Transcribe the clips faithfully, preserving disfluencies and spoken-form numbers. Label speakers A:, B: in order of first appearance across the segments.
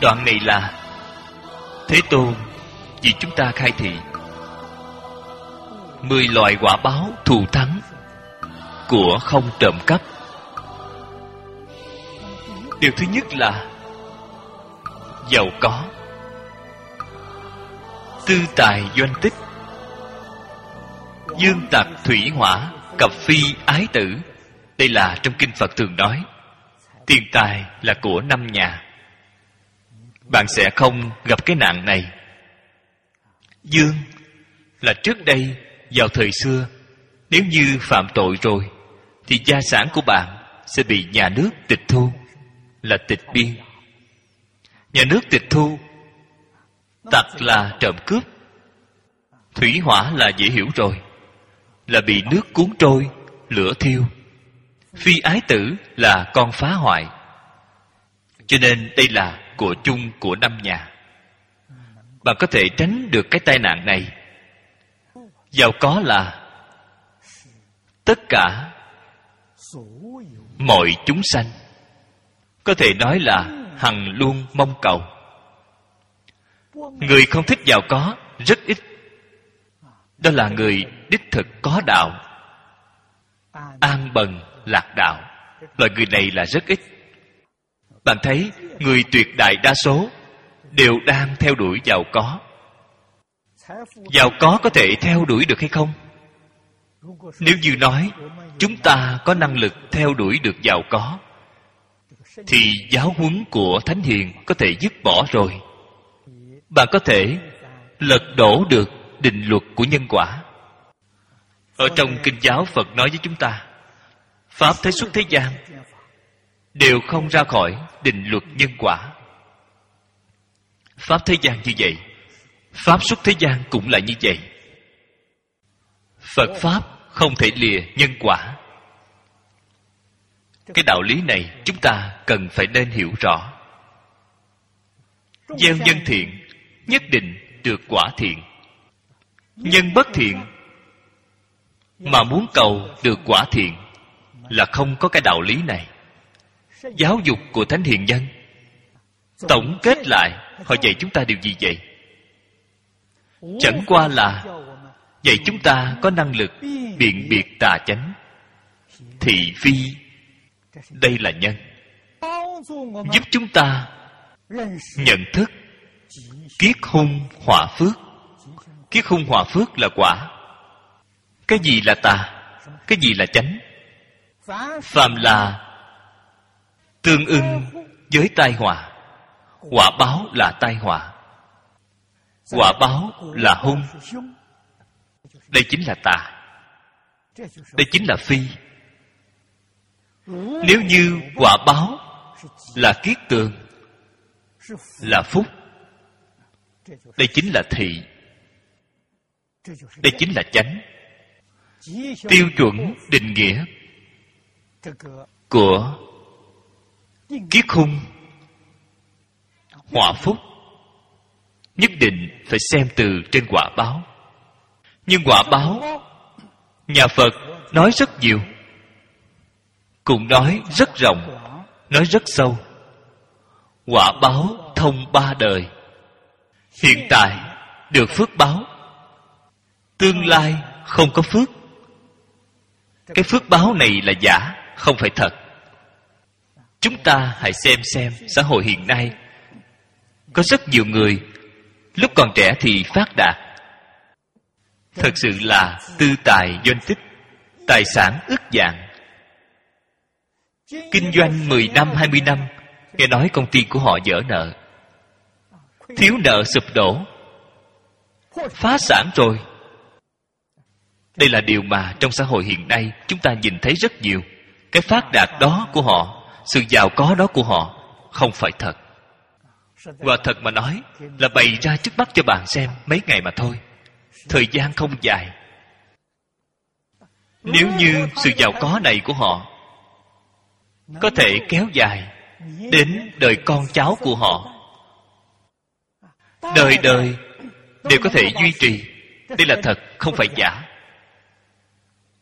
A: Đoạn này là Thế Tôn vì chúng ta khai thị mười loại quả báo thù thắng của không trộm cắp. Điều thứ nhất là giàu có, tư tài doanh tích, dương tặc thủy hỏa, cập phi ái tử. Đây là trong kinh Phật thường nói tiền tài là của năm nhà. Bạn sẽ không gặp cái nạn này. Dương là trước đây vào thời xưa, nếu như phạm tội rồi thì gia sản của bạn sẽ bị nhà nước tịch thu, là tịch biên. Nhà nước tịch thu. Tặc là trộm cướp. Thủy hỏa là dễ hiểu rồi, là bị nước cuốn trôi, lửa thiêu. Phi ái tử là con phá hoại. Cho nên đây là của chung của năm nhà. Bạn có thể tránh được cái tai nạn này. Giàu có là tất cả mọi chúng sanh, có thể nói là hằng luôn mong cầu. Người không thích giàu có rất ít. Đó là người đích thực có đạo, an bần lạc đạo. Loại người này là rất ít. Bạn thấy người tuyệt đại đa số đều đang theo đuổi giàu có. Giàu có có thể theo đuổi được hay không? Nếu như nói chúng ta có năng lực theo đuổi được giàu có, thì giáo huấn của Thánh Hiền có thể dứt bỏ rồi. Bạn có thể lật đổ được định luật của nhân quả. Ở trong kinh giáo Phật nói với chúng ta, pháp thế xuất thế gian đều không ra khỏi định luật nhân quả. Pháp thế gian như vậy, pháp xuất thế gian cũng là như vậy. Phật pháp không thể lìa nhân quả. Cái đạo lý này chúng ta cần phải nên hiểu rõ. Gieo nhân thiện nhất định được quả thiện. Nhân bất thiện mà muốn cầu được quả thiện là không có cái đạo lý này. Giáo dục của Thánh Hiền Nhân tổng kết lại, họ dạy chúng ta điều gì vậy? Chẳng qua là dạy chúng ta có năng lực biện biệt tà chánh, thị phi. Đây là nhân, giúp chúng ta nhận thức kiết hung họa phước. Kiết hung họa phước là quả. Cái gì là tà, cái gì là chánh? Phàm là tương ưng với tai họa, quả báo là tai họa. Quả báo là hung. Đây chính là tà. Đây chính là phi. Nếu như quả báo là kiết tường, là phúc, đây chính là thị. Đây chính là chánh. Tiêu chuẩn định nghĩa của kiết hung họa phúc nhất định phải xem từ trên quả báo. Nhưng quả báo nhà Phật nói rất nhiều, cũng nói rất rộng, nói rất sâu. Quả báo thông ba đời. Hiện tại được phước báo, tương lai không có phước. Cái phước báo này là giả, không phải thật. Chúng ta hãy xem xem xã hội hiện nay có rất nhiều người lúc còn trẻ thì phát đạt, thật sự là tư tài doanh tích, tài sản ức vạn. Kinh doanh mười năm, hai mươi năm, nghe nói công ty của họ dở nợ, thiếu nợ sụp đổ, phá sản rồi. Đây là điều mà trong xã hội hiện nay chúng ta nhìn thấy rất nhiều. Cái phát đạt đó của họ, sự giàu có đó của họ không phải thật. Và thật mà nói là bày ra trước mắt cho bạn xem mấy ngày mà thôi. Thời gian không dài. Nếu như sự giàu có này của họ có thể kéo dài đến đời con cháu của họ, đời đời đều có thể duy trì, đây là thật, không phải giả.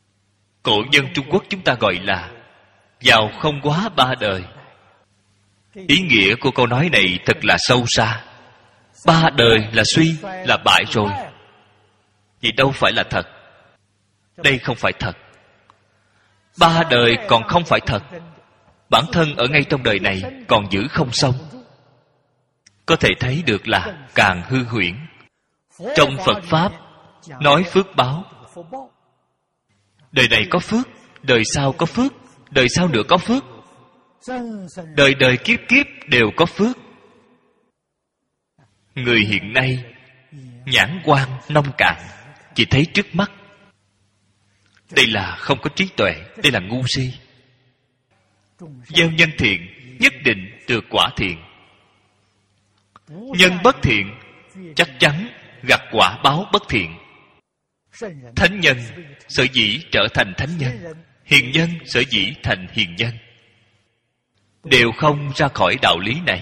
A: Cổ nhân Trung Quốc chúng ta gọi là giàu không quá ba đời. Ý nghĩa của câu nói này thật là sâu xa. Ba đời là suy, là bại rồi. Vậy đâu phải là thật. Đây không phải thật. Ba đời còn không phải thật. Bản thân ở ngay trong đời này còn giữ không xong. Có thể thấy được là càng hư huyễn. Trong Phật Pháp nói phước báo. Đời này có phước, đời sau có phước, đời sau nữa có phước. Đời đời kiếp kiếp đều có phước. Người hiện nay nhãn quan nông cạn, chỉ thấy trước mắt. Đây là không có trí tuệ, đây là ngu si. Gieo nhân thiện nhất định được quả thiện. Nhân bất thiện chắc chắn gặt quả báo bất thiện. Thánh nhân sở dĩ trở thành thánh nhân, hiền nhân sở dĩ thành hiền nhân, đều không ra khỏi đạo lý này.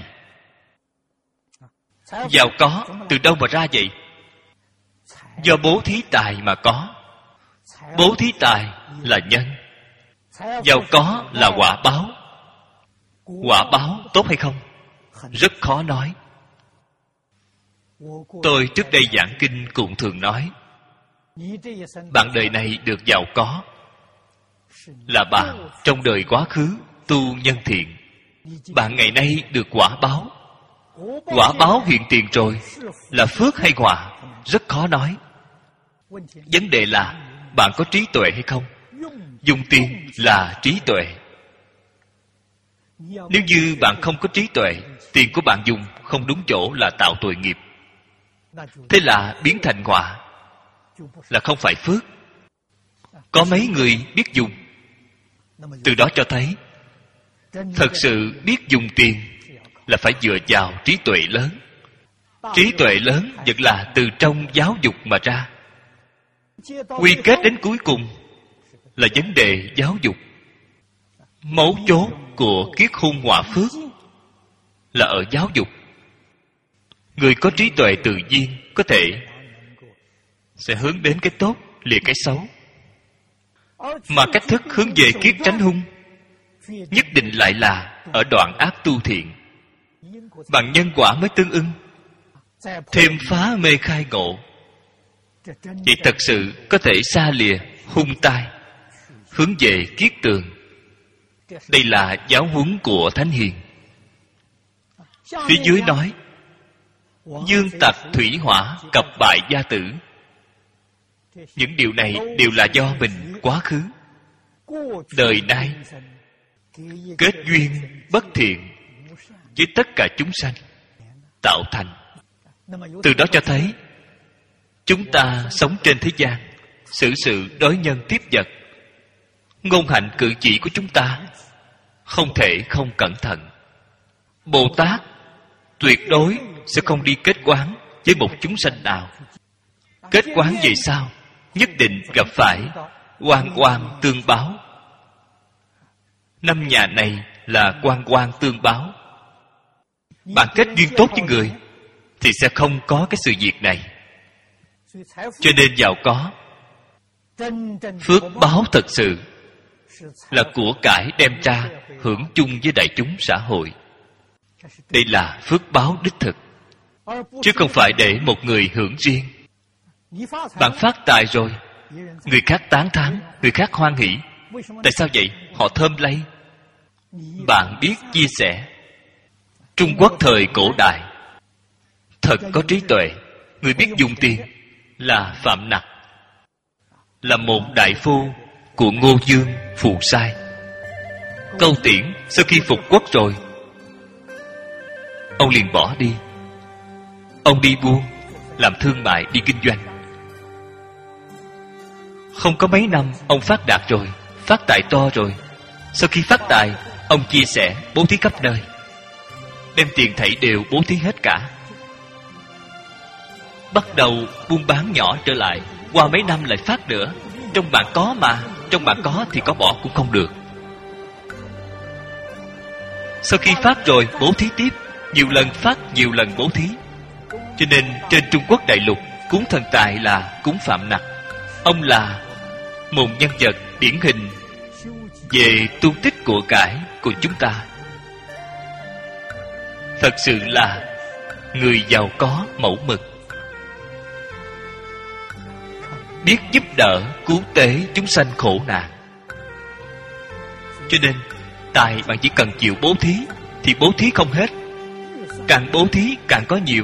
A: Giàu có từ đâu mà ra vậy? Do bố thí tài mà có. Bố thí tài là nhân, giàu có là quả báo. Quả báo tốt hay không? Rất khó nói. Tôi trước đây giảng kinh cũng thường nói, bạn đời này được giàu có là bạn trong đời quá khứ tu nhân thiện. Bạn ngày nay được quả báo. Quả báo hiện tiền rồi, là phước hay họa, rất khó nói. Vấn đề là bạn có trí tuệ hay không? Dùng tiền là trí tuệ. Nếu như bạn không có trí tuệ, tiền của bạn dùng không đúng chỗ là tạo tội nghiệp. Thế là biến thành họa, là không phải phước. Có mấy người biết dùng. Từ đó cho thấy thật sự biết dùng tiền là phải dựa vào trí tuệ lớn. Trí tuệ lớn vẫn là từ trong giáo dục mà ra. Quy kết đến cuối cùng là vấn đề giáo dục. Mấu chốt của kiết hung họa phước là ở giáo dục. Người có trí tuệ tự nhiên có thể sẽ hướng đến cái tốt, lìa cái xấu. Mà cách thức hướng về kiết tránh hung nhất định lại là ở đoạn ác tu thiện. Bằng nhân quả mới tương ưng. Thêm phá mê khai ngộ, vậy thật sự có thể xa lìa hung tai, hướng về kiết tường. Đây là giáo huấn của Thánh Hiền. Phía dưới nói dương tặc thủy hỏa cập bại gia tử. Những điều này đều là do mình quá khứ đời nay kết duyên bất thiện với tất cả chúng sanh tạo thành. Từ đó cho thấy chúng ta sống trên thế gian, xử sự đối nhân tiếp vật, ngôn hạnh cử chỉ của chúng ta không thể không cẩn thận. Bồ Tát tuyệt đối sẽ không đi kết oán với một chúng sanh nào. Kết oán về sau nhất định gặp phải oan oan tương báo. Năm nhà này là oan oan tương báo. Bạn kết duyên tốt với người thì sẽ không có cái sự việc này. Cho nên giàu có, phước báo thật sự là của cải đem ra hưởng chung với đại chúng xã hội. Đây là phước báo đích thực, chứ không phải để một người hưởng riêng. Bạn phát tài rồi, người khác tán thán, người khác hoan hỷ. Tại sao vậy? Họ thơm lây. Bạn biết chia sẻ. Trung Quốc thời cổ đại thật có trí tuệ. Người biết dùng tiền là Phạm Nặc, là một đại phu của Ngô Dương Phù Sai. Câu Tiễn sau khi phục quốc rồi, ông liền bỏ đi. Ông đi buôn, làm thương mại, đi kinh doanh. Không có mấy năm ông phát đạt rồi, phát tài to rồi. Sau khi phát tài, ông chia sẻ, bố thí khắp nơi, đem tiền thảy đều bố thí hết cả. Bắt đầu buôn bán nhỏ trở lại. Qua mấy năm lại phát nữa. Trong bạn có mà, trong bạn có thì có bỏ cũng không được. Sau khi phát rồi bố thí tiếp, nhiều lần phát, nhiều lần bố thí. Cho nên trên Trung Quốc đại lục, cúng thần tài là cúng Phạm Nặc. Ông là một nhân vật điển hình về tu tích của cải của chúng ta. thật sự là người giàu có mẫu mực, biết giúp đỡ cứu tế chúng sanh khổ nạn. Cho nên tài bạn chỉ cần chịu bố thí thì bố thí không hết, càng bố thí càng có nhiều.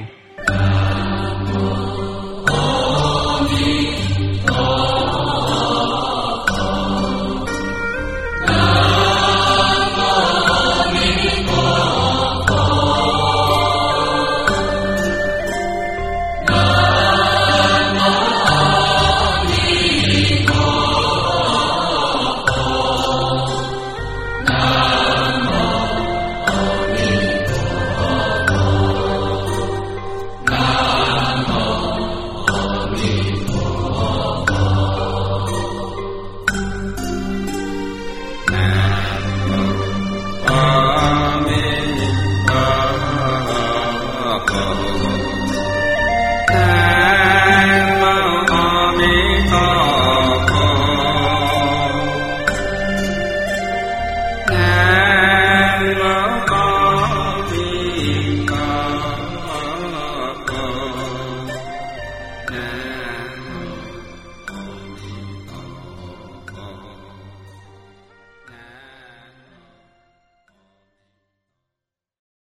B: Nam